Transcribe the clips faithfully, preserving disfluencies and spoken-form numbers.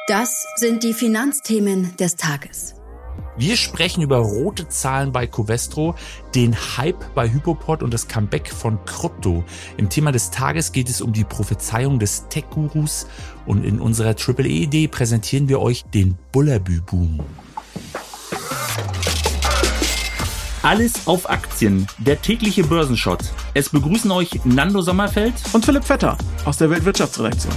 Das sind die Finanzthemen des Tages. Wir sprechen über rote Zahlen bei Covestro, den Hype bei Hypoport und das Comeback von Krypto. Im Thema des Tages geht es um die Prophezeiung des Tech-Gurus und in unserer Triple E-Idee präsentieren wir euch den Bullabü-Boom. Alles auf Aktien, der tägliche Börsenschott. Es begrüßen euch Nando Sommerfeld und Philipp Vetter aus der Weltwirtschaftsredaktion.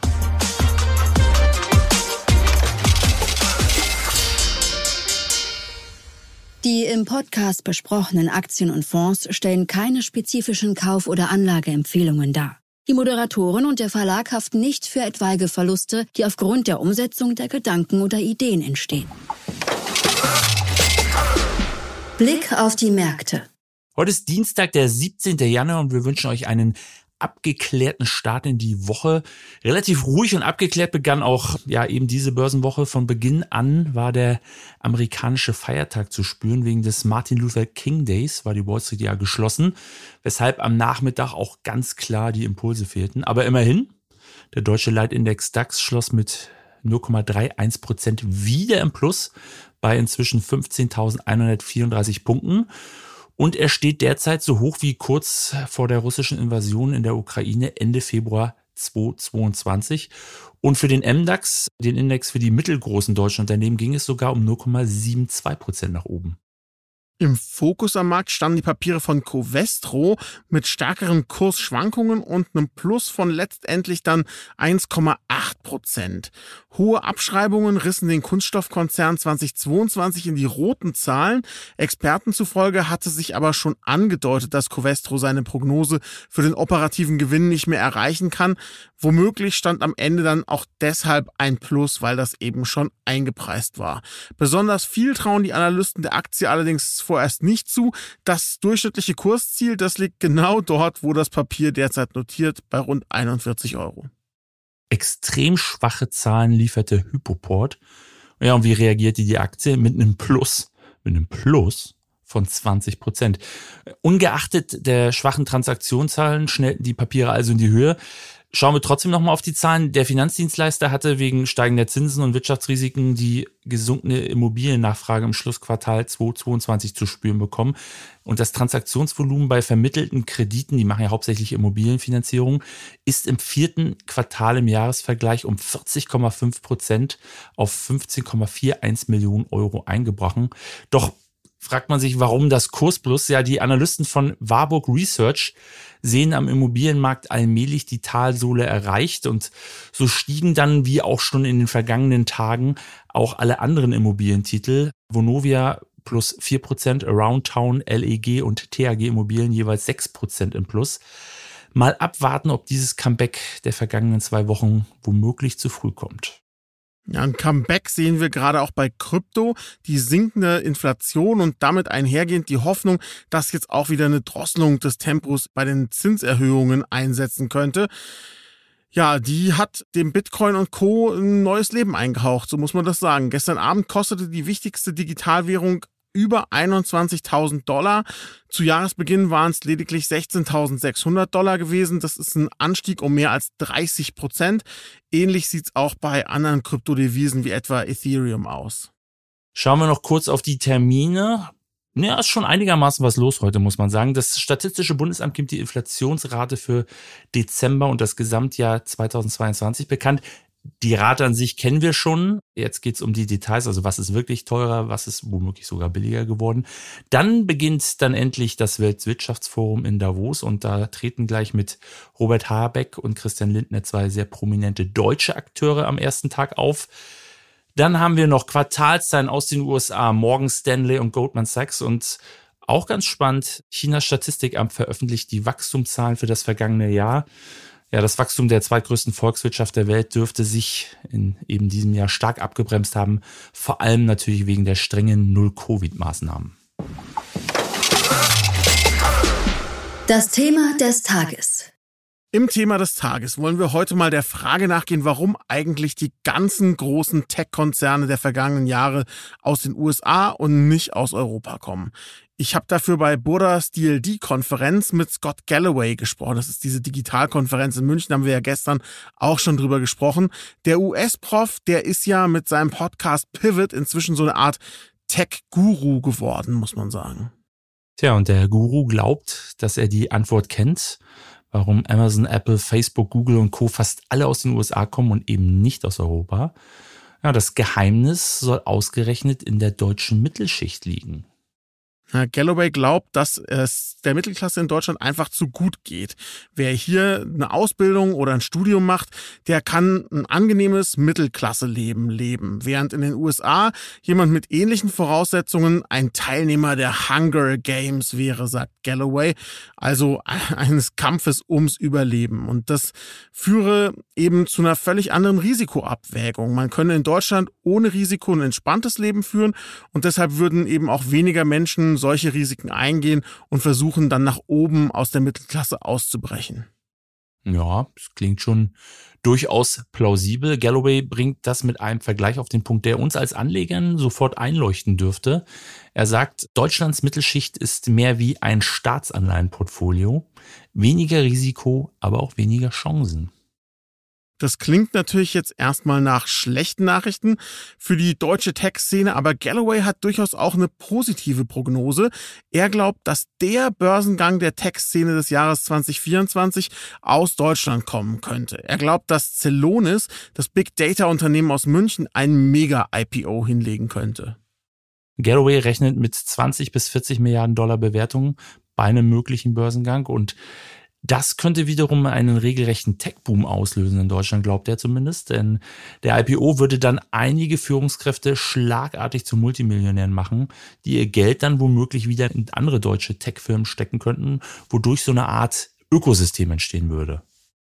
Die im Podcast besprochenen Aktien und Fonds stellen keine spezifischen Kauf- oder Anlageempfehlungen dar. Die Moderatoren und der Verlag haften nicht für etwaige Verluste, die aufgrund der Umsetzung der Gedanken oder Ideen entstehen. Blick auf die Märkte. Heute ist Dienstag, der siebzehnten Januar und wir wünschen euch einen abgeklärten Start in die Woche. Relativ ruhig und abgeklärt begann auch ja eben diese Börsenwoche. Von Beginn an war der amerikanische Feiertag zu spüren. Wegen des Martin Luther King Days war die Wall Street ja geschlossen, weshalb am Nachmittag auch ganz klar die Impulse fehlten. Aber immerhin, der deutsche Leitindex DAX schloss mit null Komma einunddreißig Prozent wieder im Plus bei inzwischen fünfzehntausendeinhundertvierunddreißig Punkten. Und er steht derzeit so hoch wie kurz vor der russischen Invasion in der Ukraine Ende Februar zweitausendzweiundzwanzig. Und für den M DAX, den Index für die mittelgroßen deutschen Unternehmen, ging es sogar um null Komma zweiundsiebzig Prozent nach oben. Im Fokus am Markt standen die Papiere von Covestro mit stärkeren Kursschwankungen und einem Plus von letztendlich dann eins Komma acht Prozent. Hohe Abschreibungen rissen den Kunststoffkonzern zweitausendzweiundzwanzig in die roten Zahlen. Experten zufolge hatte sich aber schon angedeutet, dass Covestro seine Prognose für den operativen Gewinn nicht mehr erreichen kann. Womöglich stand am Ende dann auch deshalb ein Plus, weil das eben schon eingepreist war. Besonders viel trauen die Analysten der Aktie allerdings vorerst nicht zu. Das durchschnittliche Kursziel, das liegt genau dort, wo das Papier derzeit notiert, bei rund einundvierzig Euro. Extrem schwache Zahlen lieferte Hypoport. Ja, und wie reagierte die Aktie? Mit einem Plus, mit einem Plus von zwanzig Prozent. Ungeachtet der schwachen Transaktionszahlen schnellten die Papiere also in die Höhe. Schauen wir trotzdem nochmal auf die Zahlen. Der Finanzdienstleister hatte wegen steigender Zinsen und Wirtschaftsrisiken die gesunkene Immobiliennachfrage im Schlussquartal zweitausendzweiundzwanzig zu spüren bekommen. Und das Transaktionsvolumen bei vermittelten Krediten, die machen ja hauptsächlich Immobilienfinanzierung, ist im vierten Quartal im Jahresvergleich um vierzig Komma fünf Prozent auf fünfzehn Komma einundvierzig Millionen Euro eingebrochen. Doch fragt man sich, warum das Kursplus? Ja, die Analysten von Warburg Research sehen am Immobilienmarkt allmählich die Talsohle erreicht und so stiegen dann, wie auch schon in den vergangenen Tagen, auch alle anderen Immobilientitel. Vonovia plus vier Prozent, Aroundtown, L E G und T A G Immobilien jeweils sechs Prozent im Plus. Mal abwarten, ob dieses Comeback der vergangenen zwei Wochen womöglich zu früh kommt. Ja, ein Comeback sehen wir gerade auch bei Krypto, die sinkende Inflation und damit einhergehend die Hoffnung, dass jetzt auch wieder eine Drosselung des Tempos bei den Zinserhöhungen einsetzen könnte. Ja, die hat dem Bitcoin und Co. ein neues Leben eingehaucht, so muss man das sagen. Gestern Abend kostete die wichtigste Digitalwährung über einundzwanzigtausend Dollar. Zu Jahresbeginn waren es lediglich sechzehntausendsechshundert Dollar gewesen. Das ist ein Anstieg um mehr als dreißig Prozent. Ähnlich sieht es auch bei anderen Kryptodevisen wie etwa Ethereum aus. Schauen wir noch kurz auf die Termine. Ja, ist schon einigermaßen was los heute, muss man sagen. Das Statistische Bundesamt gibt die Inflationsrate für Dezember und das Gesamtjahr zweitausendzweiundzwanzig bekannt. Die Rate an sich kennen wir schon. Jetzt geht's um die Details, also was ist wirklich teurer, was ist womöglich sogar billiger geworden. Dann beginnt dann endlich das Weltwirtschaftsforum in Davos und da treten gleich mit Robert Habeck und Christian Lindner zwei sehr prominente deutsche Akteure am ersten Tag auf. Dann haben wir noch Quartalszahlen aus den U S A, Morgan Stanley und Goldman Sachs und auch ganz spannend, Chinas Statistikamt veröffentlicht die Wachstumszahlen für das vergangene Jahr. Ja, das Wachstum der zweitgrößten Volkswirtschaft der Welt dürfte sich in eben diesem Jahr stark abgebremst haben, vor allem natürlich wegen der strengen Null-Covid-Maßnahmen. Das Thema des Tages. Im Thema des Tages wollen wir heute mal der Frage nachgehen, warum eigentlich die ganzen großen Tech-Konzerne der vergangenen Jahre aus den U S A und nicht aus Europa kommen. Ich habe dafür bei Burdas D L D-Konferenz mit Scott Galloway gesprochen. Das ist diese Digitalkonferenz in München, da haben wir ja gestern auch schon drüber gesprochen. Der U S-Prof, der ist ja mit seinem Podcast Pivot inzwischen so eine Art Tech-Guru geworden, muss man sagen. Tja, und der Guru glaubt, dass er die Antwort kennt, warum Amazon, Apple, Facebook, Google und Co. fast alle aus den U S A kommen und eben nicht aus Europa. Ja, das Geheimnis soll ausgerechnet in der deutschen Mittelschicht liegen. Herr Galloway glaubt, dass es der Mittelklasse in Deutschland einfach zu gut geht. Wer hier eine Ausbildung oder ein Studium macht, der kann ein angenehmes Mittelklasse-Leben leben. Während in den U S A jemand mit ähnlichen Voraussetzungen ein Teilnehmer der Hunger Games wäre, sagt Galloway. Also eines Kampfes ums Überleben. Und das führe eben zu einer völlig anderen Risikoabwägung. Man könne in Deutschland ohne Risiko ein entspanntes Leben führen und deshalb würden eben auch weniger Menschen solche Risiken eingehen und versuchen dann nach oben aus der Mittelklasse auszubrechen. Ja, das klingt schon durchaus plausibel. Galloway bringt das mit einem Vergleich auf den Punkt, der uns als Anlegern sofort einleuchten dürfte. Er sagt, Deutschlands Mittelschicht ist mehr wie ein Staatsanleihenportfolio. Weniger Risiko, aber auch weniger Chancen. Das klingt natürlich jetzt erstmal nach schlechten Nachrichten für die deutsche Tech-Szene, aber Galloway hat durchaus auch eine positive Prognose. Er glaubt, dass der Börsengang der Tech-Szene des Jahres zwanzig vierundzwanzig aus Deutschland kommen könnte. Er glaubt, dass Celonis, das Big-Data-Unternehmen aus München, ein Mega-I P O hinlegen könnte. Galloway rechnet mit zwanzig bis vierzig Milliarden Dollar Bewertungen bei einem möglichen Börsengang und das könnte wiederum einen regelrechten Tech-Boom auslösen in Deutschland, glaubt er zumindest. Denn der I P O würde dann einige Führungskräfte schlagartig zu Multimillionären machen, die ihr Geld dann womöglich wieder in andere deutsche Tech-Firmen stecken könnten, wodurch so eine Art Ökosystem entstehen würde.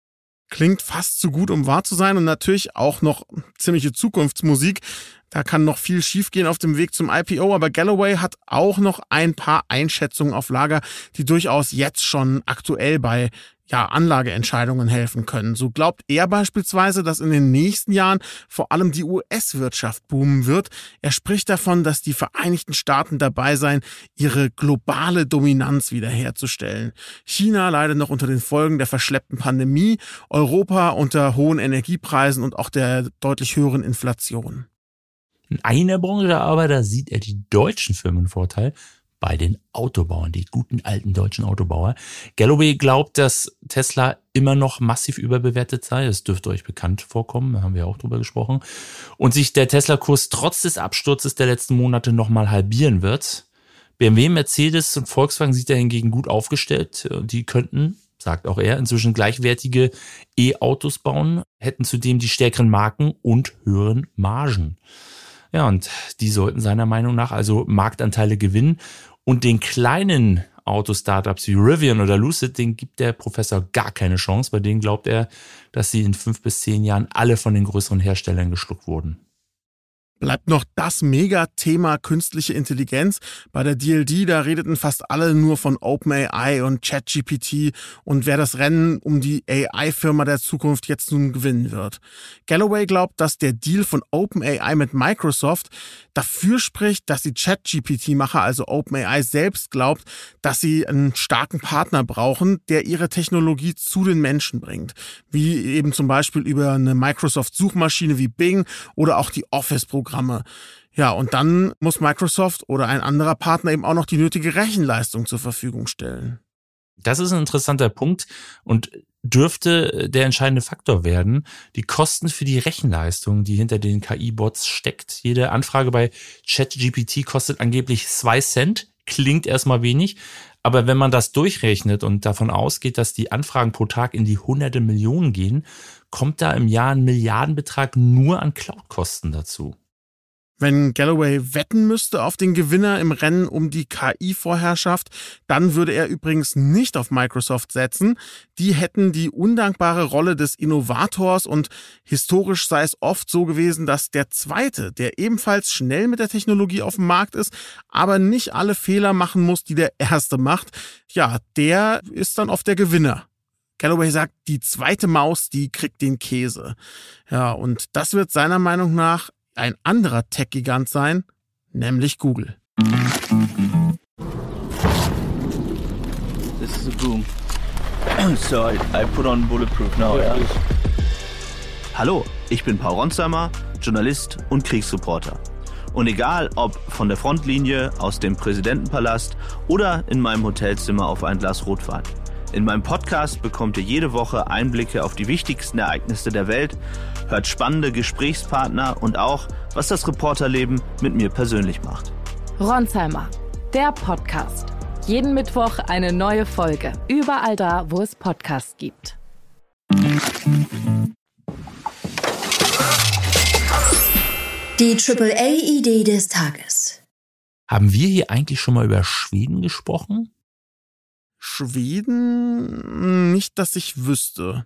Klingt fast zu gut, um wahr zu sein und natürlich auch noch ziemliche Zukunftsmusik. Da kann noch viel schiefgehen auf dem Weg zum I P O, aber Galloway hat auch noch ein paar Einschätzungen auf Lager, die durchaus jetzt schon aktuell bei ja, Anlageentscheidungen helfen können. So glaubt er beispielsweise, dass in den nächsten Jahren vor allem die U S-Wirtschaft boomen wird. Er spricht davon, dass die Vereinigten Staaten dabei seien, ihre globale Dominanz wiederherzustellen. China leidet noch unter den Folgen der verschleppten Pandemie, Europa unter hohen Energiepreisen und auch der deutlich höheren Inflation. In einer Branche aber, da sieht er die deutschen Firmen Vorteil, bei den Autobauern, die guten alten deutschen Autobauer. Galloway glaubt, dass Tesla immer noch massiv überbewertet sei. Das dürfte euch bekannt vorkommen, da haben wir auch drüber gesprochen. Und sich der Tesla-Kurs trotz des Absturzes der letzten Monate nochmal halbieren wird. B M W, Mercedes und Volkswagen sieht er hingegen gut aufgestellt. Die könnten, sagt auch er, inzwischen gleichwertige E-Autos bauen, hätten zudem die stärkeren Marken und höheren Margen. Ja, und die sollten seiner Meinung nach also Marktanteile gewinnen. Und den kleinen Auto-Startups wie Rivian oder Lucid, denen gibt der Professor gar keine Chance. Bei denen glaubt er, dass sie in fünf bis zehn Jahren alle von den größeren Herstellern geschluckt wurden. Bleibt noch das Megathema künstliche Intelligenz. Bei der D L D, da redeten fast alle nur von OpenAI und ChatGPT und wer das Rennen um die A I-Firma der Zukunft jetzt nun gewinnen wird. Galloway glaubt, dass der Deal von OpenAI mit Microsoft dafür spricht, dass die ChatGPT-Macher, also OpenAI selbst, glaubt, dass sie einen starken Partner brauchen, der ihre Technologie zu den Menschen bringt. Wie eben zum Beispiel über eine Microsoft-Suchmaschine wie Bing oder auch die Office-Programme. Ja, und dann muss Microsoft oder ein anderer Partner eben auch noch die nötige Rechenleistung zur Verfügung stellen. Das ist ein interessanter Punkt und dürfte der entscheidende Faktor werden. Die Kosten für die Rechenleistung, die hinter den K I-Bots steckt. Jede Anfrage bei ChatGPT kostet angeblich zwei Cent. Klingt erstmal wenig, aber wenn man das durchrechnet und davon ausgeht, dass die Anfragen pro Tag in die hunderte Millionen gehen, kommt da im Jahr ein Milliardenbetrag nur an Cloud-Kosten dazu. Wenn Galloway wetten müsste auf den Gewinner im Rennen um die K I-Vorherrschaft, dann würde er übrigens nicht auf Microsoft setzen. Die hätten die undankbare Rolle des Innovators und historisch sei es oft so gewesen, dass der Zweite, der ebenfalls schnell mit der Technologie auf dem Markt ist, aber nicht alle Fehler machen muss, die der Erste macht, ja, der ist dann oft der Gewinner. Galloway sagt, die zweite Maus, die kriegt den Käse. Ja, und das wird seiner Meinung nach ein anderer Tech-Gigant sein, nämlich Google. This is a boom. So I, I put on bulletproof now. Yeah. Hallo, ich bin Paul Ronsheimer, Journalist und Kriegsreporter. Und egal ob von der Frontlinie, aus dem Präsidentenpalast oder in meinem Hotelzimmer auf ein Glas Rotwein. In meinem Podcast bekommt ihr jede Woche Einblicke auf die wichtigsten Ereignisse der Welt, hört spannende Gesprächspartner und auch, was das Reporterleben mit mir persönlich macht. Ronsheimer, der Podcast. Jeden Mittwoch eine neue Folge. Überall da, wo es Podcasts gibt. Die Triple A-Idee des Tages. Haben wir hier eigentlich schon mal über Schweden gesprochen? Schweden? Nicht, dass ich wüsste.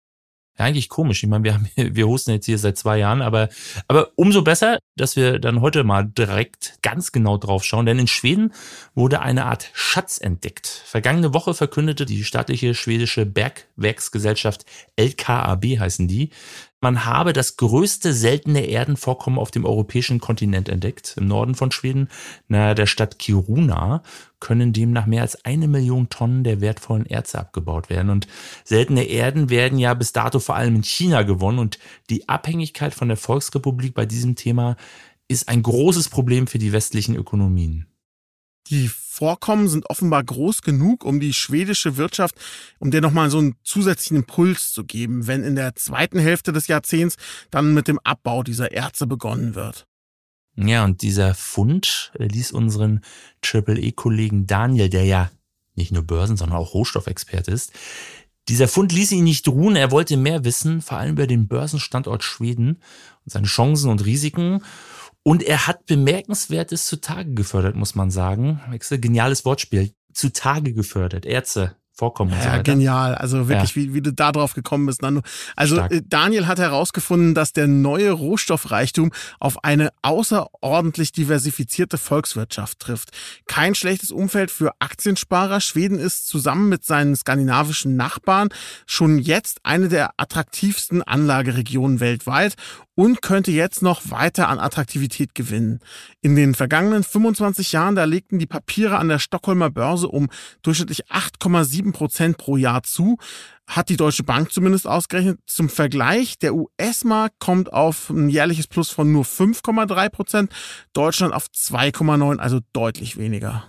Ja, eigentlich komisch. Ich meine, wir haben, wir hosten jetzt hier seit zwei Jahren, aber, aber umso besser, dass wir dann heute mal direkt ganz genau drauf schauen, denn in Schweden wurde eine Art Schatz entdeckt. Vergangene Woche verkündete die staatliche schwedische Bergwerksgesellschaft L K A B heißen die, man habe das größte seltene Erdenvorkommen auf dem europäischen Kontinent entdeckt. Im Norden von Schweden, nahe der Stadt Kiruna, können demnach mehr als eine Million Tonnen der wertvollen Erze abgebaut werden. Und seltene Erden werden ja bis dato vor allem in China gewonnen. Und die Abhängigkeit von der Volksrepublik bei diesem Thema ist ein großes Problem für die westlichen Ökonomien. Die Vorkommen sind offenbar groß genug, um die schwedische Wirtschaft, um der nochmal so einen zusätzlichen Impuls zu geben, wenn in der zweiten Hälfte des Jahrzehnts dann mit dem Abbau dieser Erze begonnen wird. Ja, und dieser Fund ließ unseren Triple E-Kollegen Daniel, der ja nicht nur Börsen, sondern auch Rohstoffexperte ist, dieser Fund ließ ihn nicht ruhen, er wollte mehr wissen, vor allem über den Börsenstandort Schweden und seine Chancen und Risiken. Und er hat Bemerkenswertes zutage gefördert, muss man sagen. Geniales Wortspiel. Zutage gefördert. Erze, Vorkommen und ja, so weiter. Genial. Also wirklich, ja. wie, wie du da drauf gekommen bist, Nando. Also Stark. Daniel hat herausgefunden, dass der neue Rohstoffreichtum auf eine außerordentlich diversifizierte Volkswirtschaft trifft. Kein schlechtes Umfeld für Aktiensparer. Schweden ist zusammen mit seinen skandinavischen Nachbarn schon jetzt eine der attraktivsten Anlageregionen weltweit und könnte jetzt noch weiter an Attraktivität gewinnen. In den vergangenen fünfundzwanzig Jahren, da legten die Papiere an der Stockholmer Börse um durchschnittlich acht Komma sieben Prozent pro Jahr zu, hat die Deutsche Bank zumindest ausgerechnet. Zum Vergleich, der U S-Markt kommt auf ein jährliches Plus von nur fünf Komma drei Prozent, Deutschland auf zwei Komma neun, also deutlich weniger.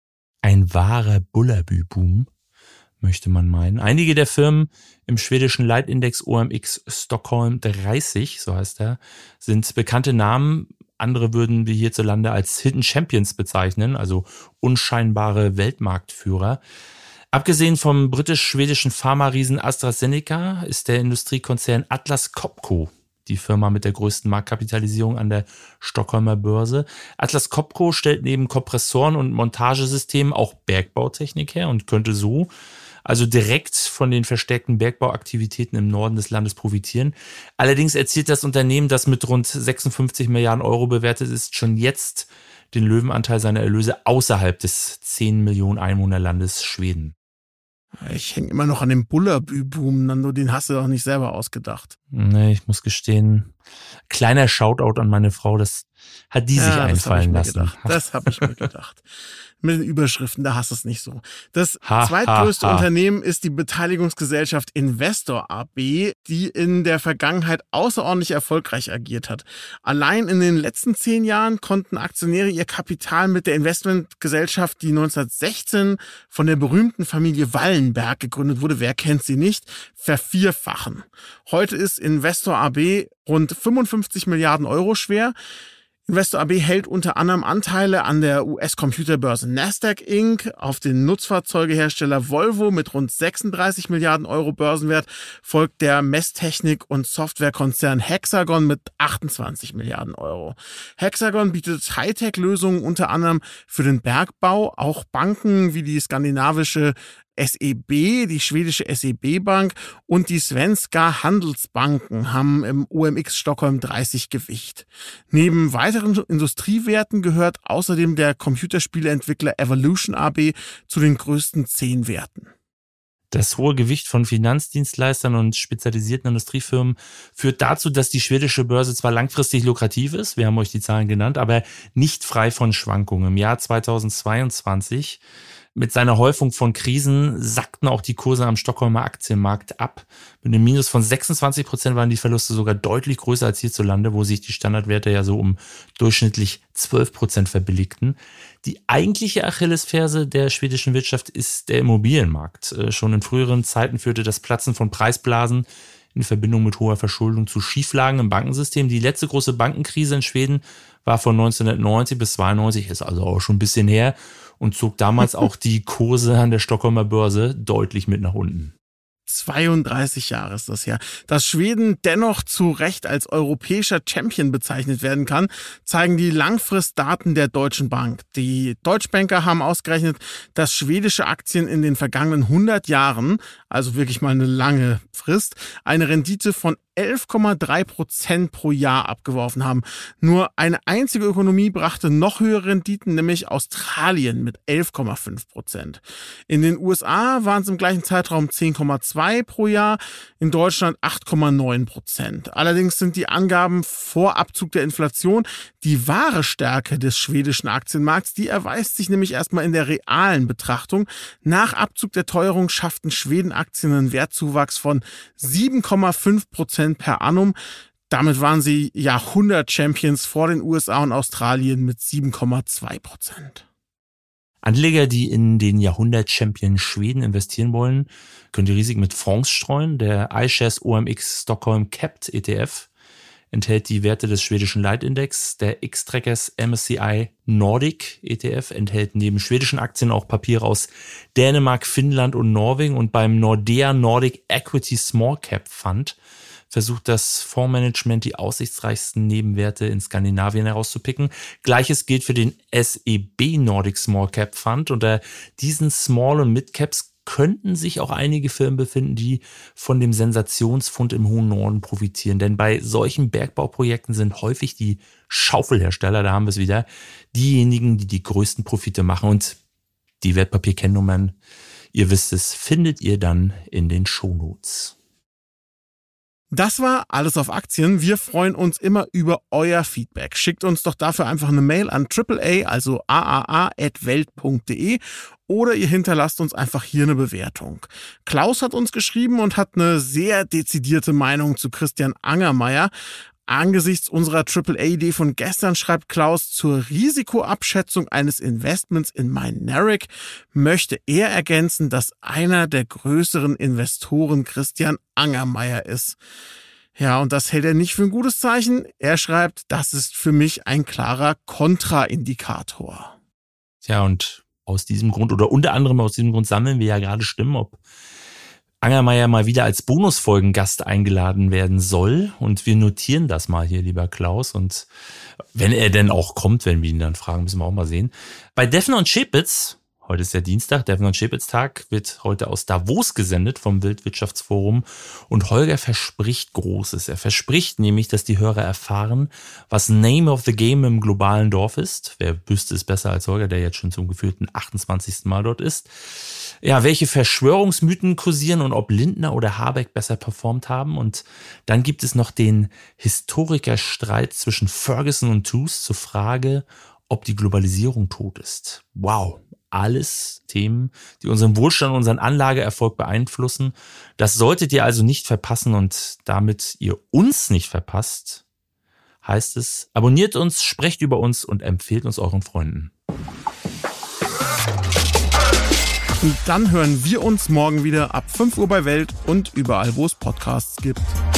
Ein wahrer Bullabü-Boom, möchte man meinen. Einige der Firmen im schwedischen Leitindex O M X Stockholm dreißig, so heißt er, sind bekannte Namen. Andere würden wir hierzulande als Hidden Champions bezeichnen, also unscheinbare Weltmarktführer. Abgesehen vom britisch-schwedischen Pharma-Riesen AstraZeneca ist der Industriekonzern Atlas Copco die Firma mit der größten Marktkapitalisierung an der Stockholmer Börse. Atlas Copco stellt neben Kompressoren und Montagesystemen auch Bergbautechnik her und könnte so also direkt von den verstärkten Bergbauaktivitäten im Norden des Landes profitieren. Allerdings erzielt das Unternehmen, das mit rund sechsundfünfzig Milliarden Euro bewertet ist, schon jetzt den Löwenanteil seiner Erlöse außerhalb des zehn Millionen Einwohnerlandes Schweden. Ich hänge immer noch an dem Bullabü-Boom, Nando, den hast du doch nicht selber ausgedacht. Nee, ich muss gestehen, kleiner Shoutout an meine Frau, das hat die ja, sich einfallen lassen. Gedacht. Das habe ich mir gedacht. Mit den Überschriften, da hast du es nicht so. Das ha, zweitgrößte ha, ha. Unternehmen ist die Beteiligungsgesellschaft Investor A B, die in der Vergangenheit außerordentlich erfolgreich agiert hat. Allein in den letzten zehn Jahren konnten Aktionäre ihr Kapital mit der Investmentgesellschaft, die neunzehnhundertsechzehn von der berühmten Familie Wallenberg gegründet wurde, wer kennt sie nicht, vervierfachen. Heute ist Investor A B rund fünfundfünfzig Milliarden Euro schwer. Investor A B hält unter anderem Anteile an der U S-Computerbörse Nasdaq Incorporated, auf den Nutzfahrzeugehersteller Volvo mit rund sechsunddreißig Milliarden Euro Börsenwert, folgt der Messtechnik- und Softwarekonzern Hexagon mit achtundzwanzig Milliarden Euro. Hexagon bietet Hightech-Lösungen unter anderem für den Bergbau, auch Banken wie die skandinavische S E B, die schwedische S E B-Bank und die Svenska Handelsbanken haben im O M X Stockholm dreißig Gewicht. Neben weiteren Industriewerten gehört außerdem der Computerspieleentwickler Evolution A B zu den größten zehn Werten. Das hohe Gewicht von Finanzdienstleistern und spezialisierten Industriefirmen führt dazu, dass die schwedische Börse zwar langfristig lukrativ ist, wir haben euch die Zahlen genannt, aber nicht frei von Schwankungen. Im Jahr zweitausendzweiundzwanzig mit seiner Häufung von Krisen sackten auch die Kurse am Stockholmer Aktienmarkt ab. Mit einem Minus von sechsundzwanzig Prozent waren die Verluste sogar deutlich größer als hierzulande, wo sich die Standardwerte ja so um durchschnittlich zwölf Prozent verbilligten. Die eigentliche Achillesferse der schwedischen Wirtschaft ist der Immobilienmarkt. Schon in früheren Zeiten führte das Platzen von Preisblasen in Verbindung mit hoher Verschuldung zu Schieflagen im Bankensystem. Die letzte große Bankenkrise in Schweden war von neunzehnhundertneunzig bis zweiundneunzig, ist also auch schon ein bisschen her, und zog damals auch die Kurse an der Stockholmer Börse deutlich mit nach unten. zweiunddreißig Jahre ist das her. Dass Schweden dennoch zu Recht als europäischer Champion bezeichnet werden kann, zeigen die Langfristdaten der Deutschen Bank. Die Deutschbanker haben ausgerechnet, dass schwedische Aktien in den vergangenen hundert Jahren, also wirklich mal eine lange Frist, eine Rendite von elf Komma drei Prozent pro Jahr abgeworfen haben. Nur eine einzige Ökonomie brachte noch höhere Renditen, nämlich Australien mit elf Komma fünf Prozent. In den U S A waren es im gleichen Zeitraum zehn Komma zwei pro Jahr, in Deutschland acht Komma neun Prozent. Allerdings sind die Angaben vor Abzug der Inflation. Die wahre Stärke des schwedischen Aktienmarkts, die erweist sich nämlich erstmal in der realen Betrachtung. Nach Abzug der Teuerung schafften Schweden-Aktien einen Wertzuwachs von sieben Komma fünf Prozent per annum. Damit waren sie Jahrhundert-Champions vor den U S A und Australien mit sieben Komma zwei Prozent. Anleger, die in den Jahrhundert-Champion Schweden investieren wollen, können die Risiken mit Fonds streuen. Der iShares O M X Stockholm Capped E T F enthält die Werte des schwedischen Leitindex. Der X-Trackers M S C I Nordic E T F enthält neben schwedischen Aktien auch Papiere aus Dänemark, Finnland und Norwegen. Und beim Nordea Nordic Equity Small Cap Fund versucht das Fondsmanagement, die aussichtsreichsten Nebenwerte in Skandinavien herauszupicken. Gleiches gilt für den S E B Nordic Small Cap Fund. Unter diesen Small- und Mid-Caps könnten sich auch einige Firmen befinden, die von dem Sensationsfund im hohen Norden profitieren. Denn bei solchen Bergbauprojekten sind häufig die Schaufelhersteller, da haben wir es wieder, diejenigen, die die größten Profite machen. Und die Wertpapierkennnummern, ihr wisst es, findet ihr dann in den Shownotes. Das war Alles auf Aktien. Wir freuen uns immer über euer Feedback. Schickt uns doch dafür einfach eine Mail an triple A, also a a a at welt punkt de, oder ihr hinterlasst uns einfach hier eine Bewertung. Klaus hat uns geschrieben und hat eine sehr dezidierte Meinung zu Christian Angermayer. Angesichts unserer Triple A-Idee von gestern schreibt Klaus, zur Risikoabschätzung eines Investments in Mynaric möchte er ergänzen, dass einer der größeren Investoren Christian Angermayer ist. Ja, und das hält er nicht für ein gutes Zeichen. Er schreibt, das ist für mich ein klarer Kontraindikator. Tja, und aus diesem Grund oder unter anderem aus diesem Grund sammeln wir ja gerade Stimmen, ob Angermayer mal wieder als Bonusfolgengast eingeladen werden soll. Und wir notieren das mal hier, lieber Klaus. Und wenn er denn auch kommt, wenn wir ihn dann fragen, müssen wir auch mal sehen. Bei Defner und Schepitz, heute ist der Dienstag, Defner und Schepitz Tag, wird heute aus Davos gesendet vom Weltwirtschaftsforum. Und Holger verspricht Großes. Er verspricht nämlich, dass die Hörer erfahren, was Name of the Game im globalen Dorf ist. Wer wüsste es besser als Holger, der jetzt schon zum gefühlten achtundzwanzigsten Mal dort ist. Ja, welche Verschwörungsmythen kursieren und ob Lindner oder Habeck besser performt haben. Und dann gibt es noch den Historikerstreit zwischen Ferguson und Tooze zur Frage, ob die Globalisierung tot ist. Wow, alles Themen, die unseren Wohlstand und unseren Anlageerfolg beeinflussen. Das solltet ihr also nicht verpassen, und damit ihr uns nicht verpasst, heißt es, abonniert uns, sprecht über uns und empfehlt uns euren Freunden. Und dann hören wir uns morgen wieder ab fünf Uhr bei Welt und überall, wo es Podcasts gibt.